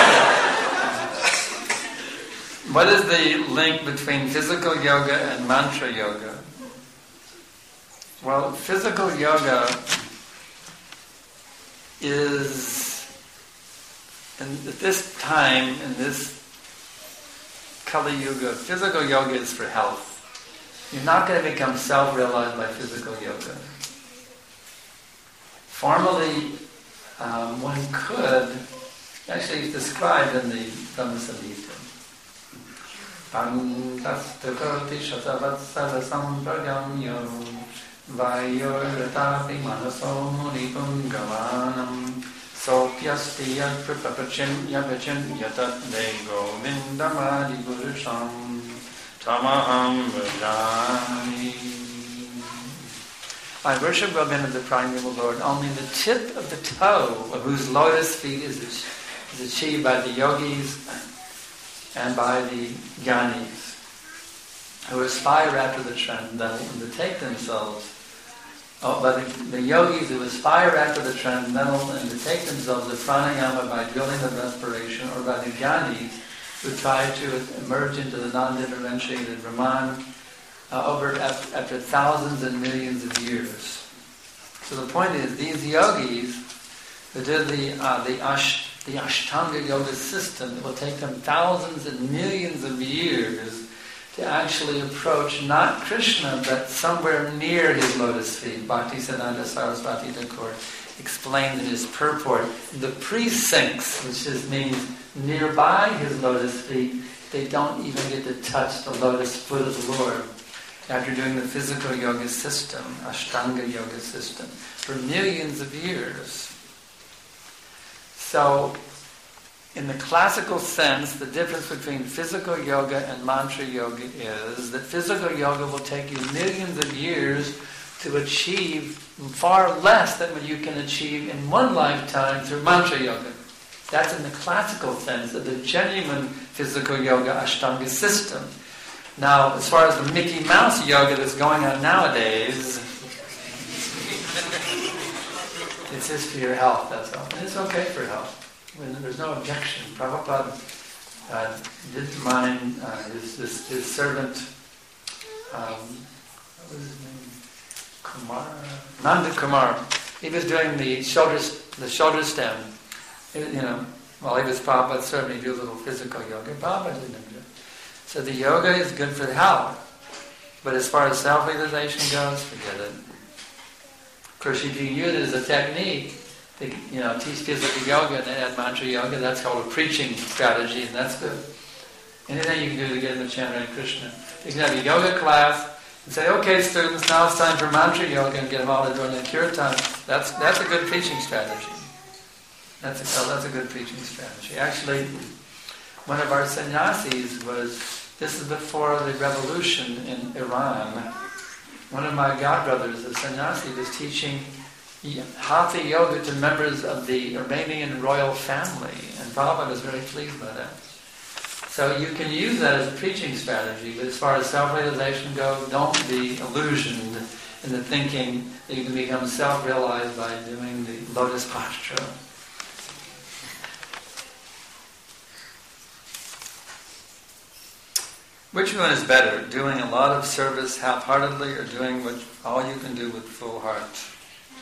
What is the link between physical yoga and mantra yoga? Well, physical yoga is, in, at this time, in this Kali Yuga, physical yoga is for health. You're not going to become self-realized by physical yoga. Formally, um, one could, actually it's described in the Dhammasamhita. Pantastakoti shatavatsara sampragamyo vayoratapi manaso munipumgamanam sopyasti yad prapachin yabachin yatat de govindamadi purusham tamaham vajami. I worship Govinda, the primeval Lord, only the tip of the toe of whose lotus feet is, is achieved by the yogis and by the jnanis, who aspire after the transcendental and to take themselves, oh, by the, the yogis who aspire after the transcendental and to take themselves the pranayama by drilling the respiration, or by the jnanis who try to emerge into the non-differentiated Brahman uh, over after, after thousands and millions of years. So the point is, these yogis who did the uh, the ash the Ashtanga yoga system, it will take them thousands and millions of years to actually approach not Krishna, but somewhere near his lotus feet. Bhaktisiddhanta Saraswati Thakur explains in his purport, the precincts, which just means nearby his lotus feet, they don't even get to touch the lotus foot of the Lord after doing the physical yoga system, Ashtanga yoga system, for millions of years. So, in the classical sense, the difference between physical yoga and mantra yoga is that physical yoga will take you millions of years to achieve far less than what you can achieve in one lifetime through mantra yoga. That's in the classical sense of the genuine physical yoga Ashtanga system. Now, as far as the Mickey Mouse yoga that's going on nowadays, it's just for your health, that's all. And it's okay for health. And there's no objection. Prabhupada uh, didn't mind uh, his, his, his servant, um, what was his name? Kumar? Nanda Kumar. He was doing the shoulder, the shoulder stem. He, you know, while he was Prabhupada's servant, he did a little physical yoga. Prabhupada didn't do it. So the yoga is good for the health. But as far as self-realization goes, forget it. Of course, if you use it as a technique, to, you know, teach physical yoga and add mantra yoga, that's called a preaching strategy, and that's good. Anything you can do to get them to chant Hare Krishna. You can have a yoga class and say, okay, students, now it's time for mantra yoga, and get them all to join the kirtan. That's that's a good preaching strategy. That's a, that's a good preaching strategy. Actually, one of our sannyasis was, this is before the revolution in Iran. One of my godbrothers, a sannyasi, was teaching Hatha yoga to members of the Iranian royal family, and Prabhupada was very pleased by that. So you can use that as a preaching strategy, but as far as self-realization goes, don't be illusioned into thinking that you can become self-realized by doing the lotus posture. Which one is better, doing a lot of service half-heartedly or doing what all you can do with full heart?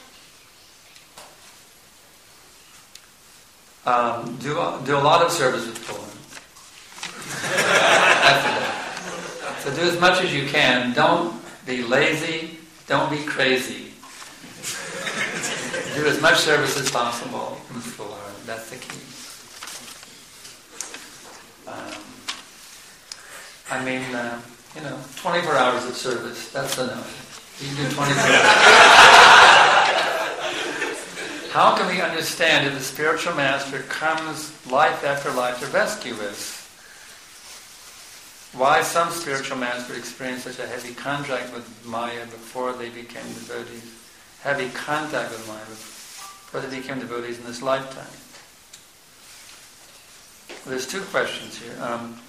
Um, do, do a lot of service with children. That's it. So do as much as you can. Don't be lazy. Don't be crazy. Do as much service as possible with the Lord. That's the key. Um, I mean, uh, you know, twenty-four hours of service. That's enough. You can do twenty-four hours. How can we understand if the spiritual master comes life after life to rescue us? Why some spiritual masters experienced such a heavy contact with Maya before they became devotees? Heavy contact with Maya before they became devotees in this lifetime. Well, there's two questions here. Um,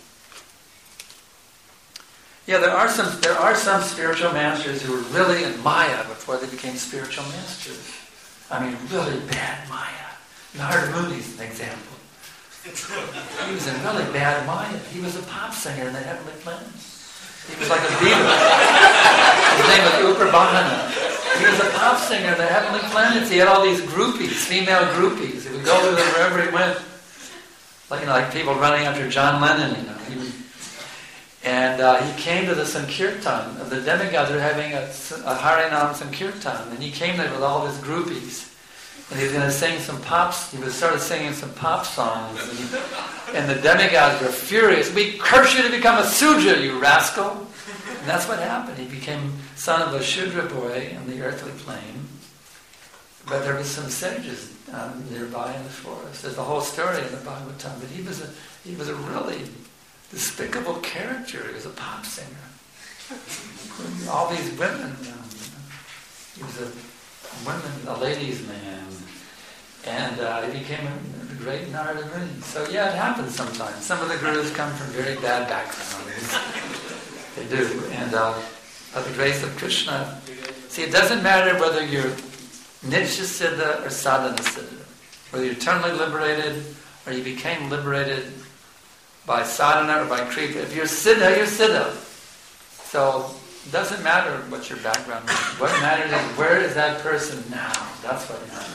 yeah, there are some there are some spiritual masters who were really in Maya before they became spiritual masters. I mean, really bad Maya. Narada Muni is an example. He was in really bad Maya. He was a pop singer in the heavenly planets. He was like a Beatle. His name was Upar Bahana. He was a pop singer in the heavenly planets. He had all these groupies, female groupies. He would go with them wherever he went. Like, you know, like people running after John Lennon, you know. He would, and uh, he came to the Sankirtan of the demigods. They were having a, a Harinam Sankirtan, and he came there with all his groupies. And he was going to sing some pops. He was started singing some pop songs, and, he, and the demigods were furious. "We curse you to become a Sudra, you rascal!" And that's what happened. He became son of a Shudra boy in the earthly plane. But there was some sages um, nearby in the forest. There's the whole story in the Bhagavatam. But he was a he was a really despicable character. He was a pop singer. All these women. Um, he was a women, a ladies' man. And uh, he became a, a great Narada Muni. So yeah, it happens sometimes. Some of the gurus come from very bad backgrounds. They do. And uh, by the grace of Krishna, see, it doesn't matter whether you're Nitya Siddha or Sadhana Siddha, whether you're eternally liberated or you became liberated by sadhana or by kripa. If you're Siddha, you're Siddha. So it doesn't matter what your background is. What matters is where is that person now? That's what matters.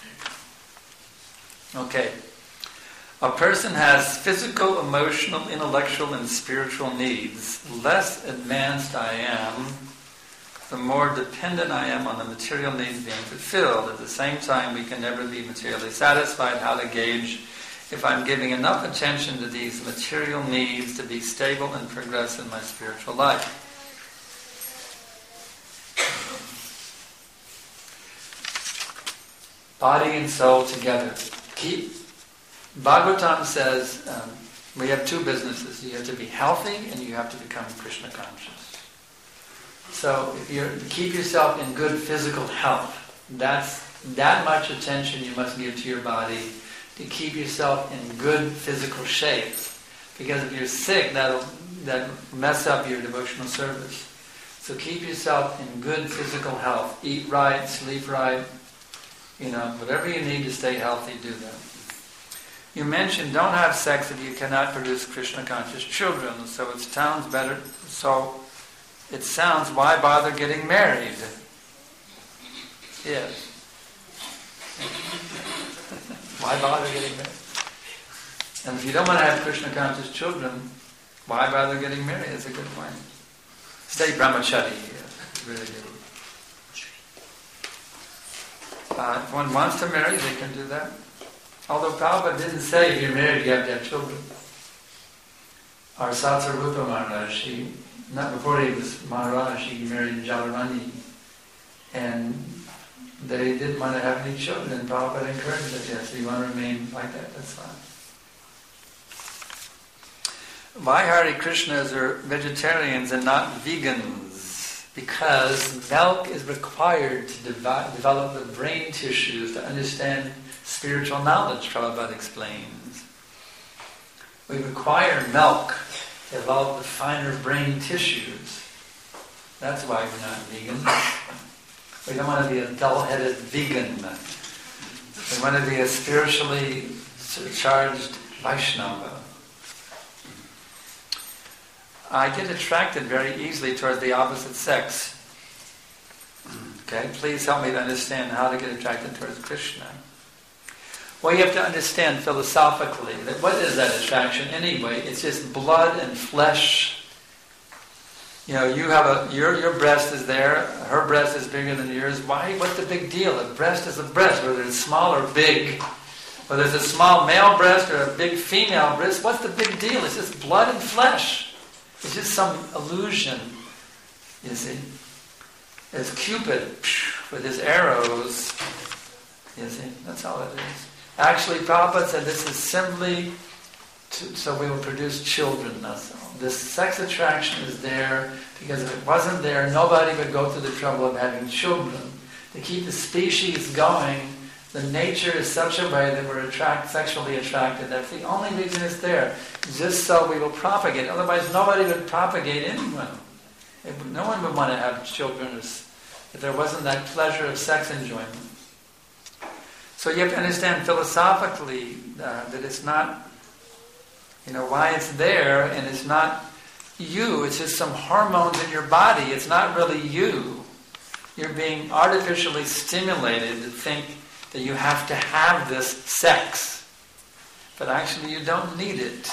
Okay. A person has physical, emotional, intellectual, and spiritual needs. The less advanced I am, the more dependent I am on the material needs being fulfilled. At the same time, we can never be materially satisfied. How to gauge if I'm giving enough attention to these material needs to be stable and progress in my spiritual life. Body and soul together. Keep. Bhagavatam says um, we have two businesses. You have to be healthy and you have to become Krishna conscious. So if you keep yourself in good physical health, that's that much attention you must give to your body to keep yourself in good physical shape. Because if you're sick, that'll that mess up your devotional service. So keep yourself in good physical health. Eat right, sleep right. You know, whatever you need to stay healthy, do that. You mentioned don't have sex if you cannot produce Krishna conscious children. So it sounds better. So it sounds, why bother getting married? Yes. Why bother getting married? And if you don't want to have Krishna conscious children, why bother getting married? That's a good point. Stay brahmachari. Yes, really good. Uh, if one wants to marry, they can do that. Although Prabhupada didn't say if you're married you have to have children. Our Satsarupa Maharaj, he, not before he was Maharaj, he married Jalarani. And they didn't want to have any children. And Prabhupada encouraged it. Yes, if you want to remain like that, that's fine. Why Hare Krishnas are vegetarians and not vegans? Because milk is required to devi- develop the brain tissues to understand spiritual knowledge, Prabhupada explains. We require milk to develop the finer brain tissues. That's why we're not vegans. We don't want to be a dull-headed vegan. We want to be a spiritually charged Vaishnava. I get attracted very easily towards the opposite sex. Okay, please help me to understand how to get attracted towards Krishna. Well, you have to understand philosophically that what is that attraction anyway? It's just blood and flesh. You know, you have a your your breast is there, her breast is bigger than yours. Why? What's the big deal? A breast is a breast, whether it's small or big. Whether it's a small male breast or a big female breast, what's the big deal? It's just blood and flesh. It's just some illusion, you see. It's Cupid with his arrows, you see. That's all it is. Actually, Prabhupada said this is simply to, so we will produce children, that's all. This sex attraction is there because if it wasn't there, nobody would go through the trouble of having children. To keep the species going, the nature is such a way that we're attract, sexually attracted. That's the only reason it's there. Just so we will propagate. Otherwise, nobody would propagate anyone. It, no one would want to have children if there wasn't that pleasure of sex enjoyment. So you have to understand philosophically uh, that it's not, you know, why it's there, and it's not you. It's just some hormones in your body. It's not really you. You're being artificially stimulated to think that you have to have this sex. But actually you don't need it.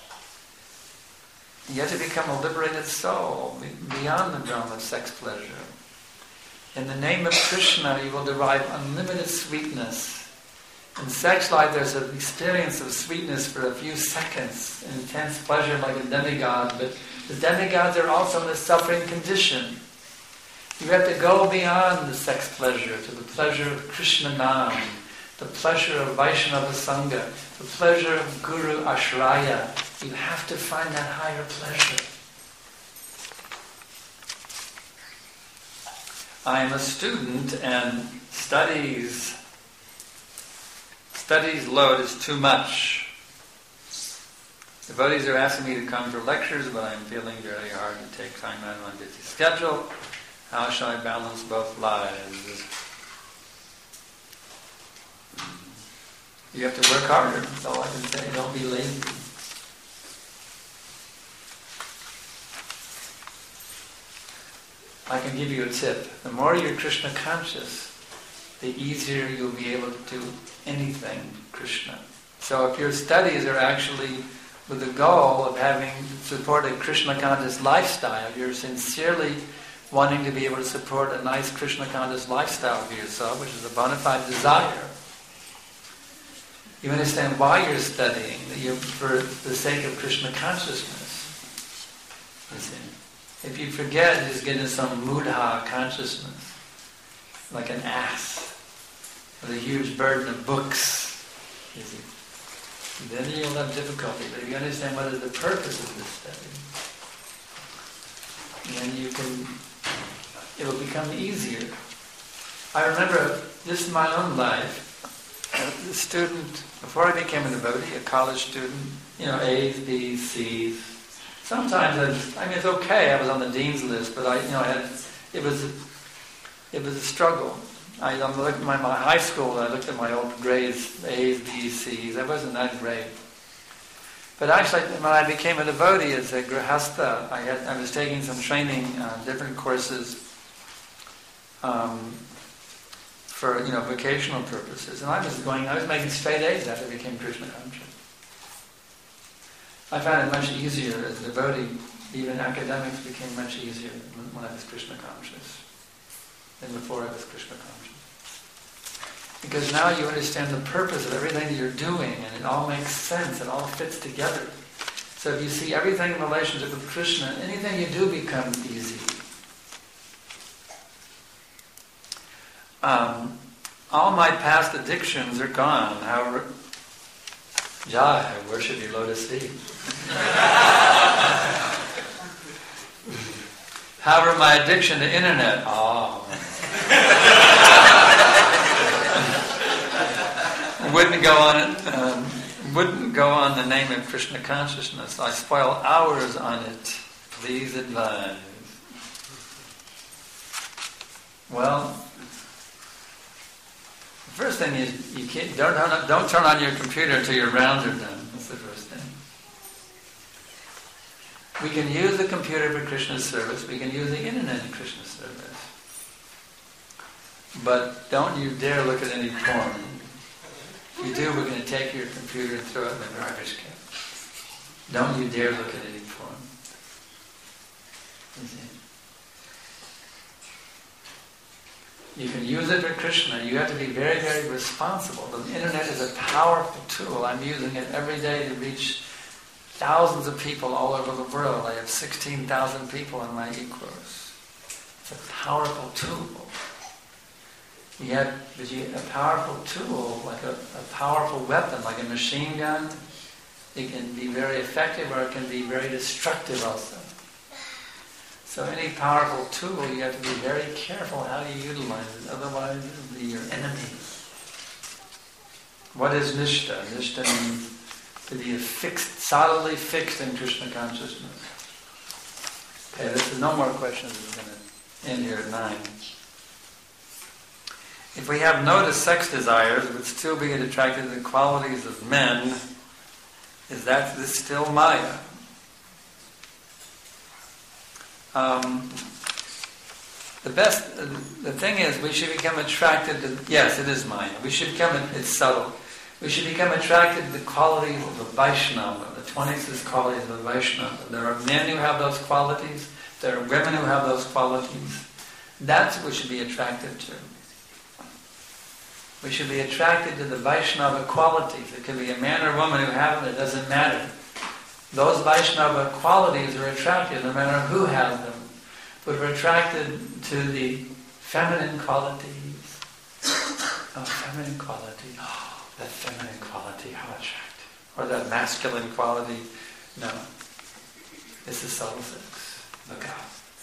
You have to become a liberated soul, beyond the realm of sex pleasure. In the name of Krishna, you will derive unlimited sweetness. In sex life, there's an experience of sweetness for a few seconds, intense pleasure like a demigod, but the demigods are also in a suffering condition. You have to go beyond the sex pleasure to the pleasure of Krishna Nam, the pleasure of Vaishnava Sangha, the pleasure of Guru Ashraya. You have to find that higher pleasure. I am a student and studies studies load is too much. Devotees are asking me to come for lectures, but I'm feeling very hard to take time out of my busy schedule. How shall I balance both lives? You have to work harder. That's all I can say. Don't be lazy. I can give you a tip. The more you're Krishna conscious, the easier you'll be able to do anything Krishna. So if your studies are actually with the goal of having support a Krishna conscious lifestyle, you're sincerely wanting to be able to support a nice Krishna conscious lifestyle for yourself, which is a bona fide desire. You understand why you're studying, that you're for the sake of Krishna consciousness. You see. If you forget, you just get into some mudha consciousness, like an ass, with a huge burden of books. You see. Then you'll have difficulty. But if you understand what is the purpose of this study, then you can, it will become easier. I remember this in my own life, a student, before I became a devotee, a college student, you know, A's, B's, C's. Sometimes I, just, I mean, it's okay. I was on the dean's list, but I, you know, I had, it was, it was a struggle. I, I looked at my, my high school. I looked at my old grades, A's, B's, C's. I wasn't that great. But actually, when I became a devotee as a grihastha, I had, I was taking some training, uh, different courses. Um, for, you know, vocational purposes. And I was going, I was making straight A's after I became Krishna conscious. I found it much easier as a devotee. Even academics became much easier when I was Krishna conscious than before I was Krishna conscious. Because now you understand the purpose of everything that you're doing, and it all makes sense, it all fits together. So if you see everything in relationship with Krishna, anything you do becomes easy. Um, all my past addictions are gone. However, Jai, I worship your lotus feet. However, my addiction to internet, oh, wouldn't go on it. Um, wouldn't go on the name of Krishna consciousness. I spoil hours on it. Please advise. Well. The first thing is you can't, don't, don't turn on your computer until your rounds are done. That's the first thing. We can use the computer for Krishna's service. We can use the internet in Krishna's service. But don't you dare look at any porn. If you do, we're going to take your computer and throw it in the garbage can. Don't you dare look at any porn. You can use it for Krishna. You have to be very, very responsible. The internet is a powerful tool. I'm using it every day to reach thousands of people all over the world. I have sixteen thousand people in my e-course. It's a powerful tool. You have but you, a powerful tool, like a, a powerful weapon, like a machine gun. It can be very effective or it can be very destructive also. So any powerful tool, you have to be very careful how you utilize it, otherwise it will be your enemy. What is Nishta? Nishta means to be fixed, solidly fixed in Krishna consciousness. Okay, this is no more questions. We're going to end here at nine. If we have no sex desires, but still being attracted to the qualities of men, is that this still Maya? Um, the best, uh, the thing is, we should become attracted to, yes, it is Maya. We should become, it's subtle. We should become attracted to the qualities of the Vaishnava, the twenty-six qualities of the Vaishnava. There are men who have those qualities. There are women who have those qualities. That's what we should be attracted to. We should be attracted to the Vaishnava qualities. It can be a man or woman who have them, it doesn't matter. Those Vaishnava qualities are attractive no matter who has them. But we're attracted to the feminine qualities. Oh, feminine quality. Oh, that feminine quality, how attractive. Or that masculine quality. No. This is subtle sex. Look out.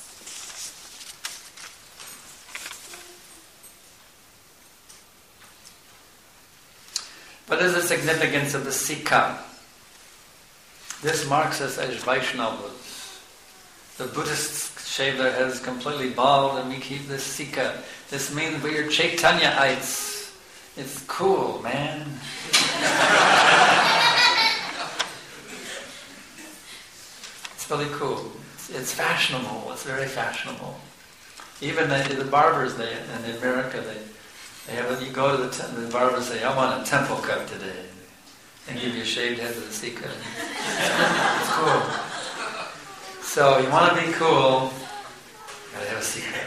What is the significance of the Sikha? This marks us as Vaishnavas. The Buddhists shave their heads completely bald and we keep this Sikha. This means we are Chaitanya-ites. It's cool, man. It's really cool. It's, it's fashionable. It's very fashionable. Even the, the barbers they, in America, they They have, you go to the, te- the barber and say, I want a temple cut today. And give you a shaved head with a Sikha. It's cool. So you want to be cool, you gotta have a Sikha.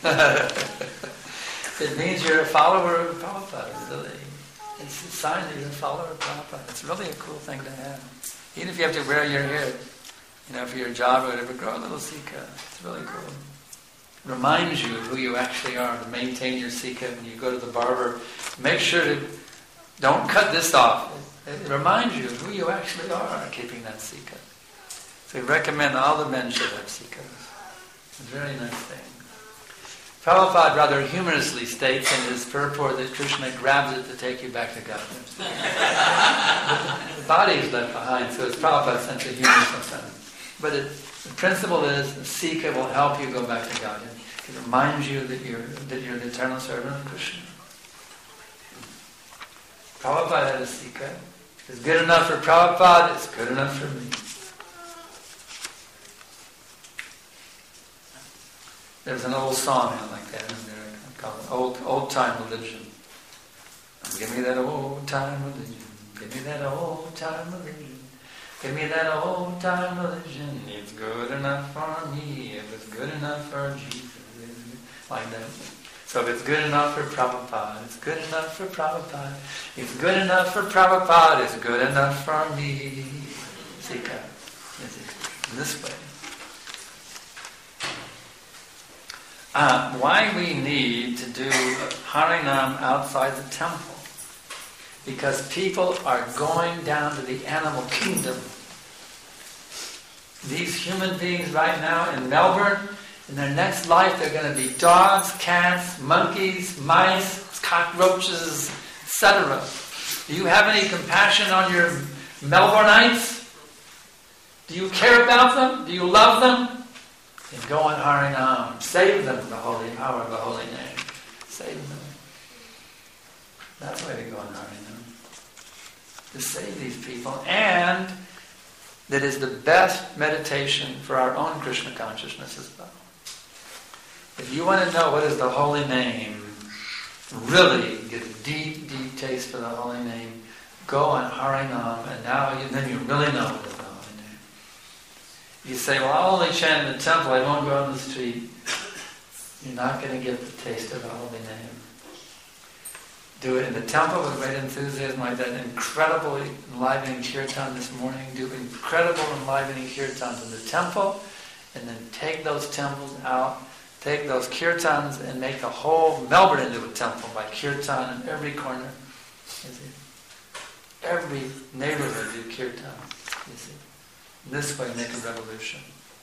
It means you're a follower of Prabhupada, really. It's a sign that you're a follower of Prabhupada. It's really a cool thing to have. Even if you have to wear your hair, you know, for your job or whatever, grow a little Sikha. It's really cool. Reminds you of who you actually are, to maintain your Sikha when you go to the barber. Make sure to don't cut this off. It reminds you of who you actually are, keeping that Sikha. So we recommend all the men should have Sikhas. It's a very nice thing. Prabhupada rather humorously states in his purport that Krishna grabs it to take you back to Godhead. The body is left behind, so it's Prabhupada's sense of humor sometimes. But it The principle is the Sikha will help you go back to Godhead. It reminds you that you're that you're the eternal servant of Krishna. Prabhupada had a Sikha. If it's good enough for Prabhupada, it's good enough for me. There's an old song like that in America called Old Old Time Religion. Give me that old time religion. Give me that old time religion. Give me that old time religion. It's good enough for me. If it's good enough for Jesus. Like that. So if it's good enough for Prabhupada, it's good enough for Prabhupada. It's good enough for Prabhupada. It's good enough for me. Sikha. In this way. Uh, why we need to do Harinam outside the temple. Because people are going down to the animal kingdom. These human beings right now in Melbourne, in their next life they're going to be dogs, cats, monkeys, mice, cockroaches, et cetera. Do you have any compassion on your Melbourneites? Do you care about them? Do you love them? Then go on Harinam. Save them, the holy power of the holy name. Save them. That's the way to go on Harinam. To save these people. And that is the best meditation for our own Krishna consciousness as well. If you want to know what is the holy name, really get a deep, deep taste for the holy name, go on Harinam, and now you, then you really know what is the holy name. You say, well, I'll only chant in the temple, I won't go on the street. You're not going to get the taste of the holy name. Do it in the temple with great enthusiasm, like that incredible enlivening kirtan this morning. Do incredible enlivening kirtans in the temple, and then take those temples out, take those kirtans and make the whole Melbourne into a temple by kirtan in every corner. You see? Every neighborhood do kirtan. You see? This way make a revolution.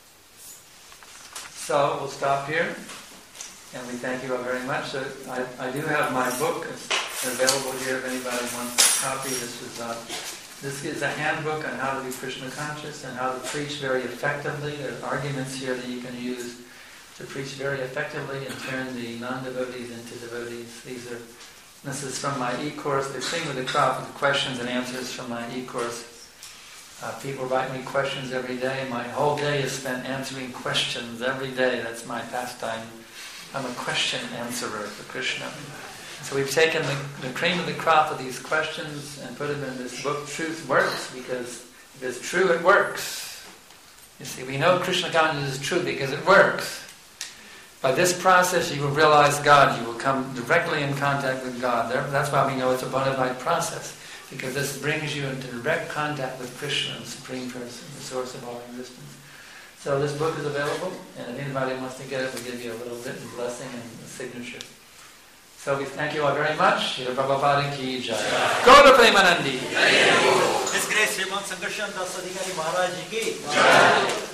So we'll stop here. And we thank you all very much. So I, I do have my book. It's available here if anybody wants a copy. This is uh, this is a handbook on how to be Krishna conscious and how to preach very effectively. There's arguments here that you can use to preach very effectively and turn the non-devotees into devotees. These are. This is from my e-course. The Cream of the Crop, the questions and answers from my e-course. Uh, people write me questions every day. My whole day is spent answering questions every day. That's my pastime. I'm a question answerer for Krishna. So we've taken the, the cream of the crop of these questions and put them in this book, Truth Works, because if it's true, it works. You see, we know Krishna consciousness is true because it works. By this process, you will realize God. You will come directly in contact with God. That's why we know it's a bona fide process, because this brings you into direct contact with Krishna, the Supreme Person, the source of all existence. So this book is available, and if anybody wants to get it, we'll give you a little written blessing and a signature. So we thank you all very much. Srila Prabhupada ki jai. Gaura Premanandi. His Grace Srimad Sankarshan Das Adhikari Maharaj ki jai.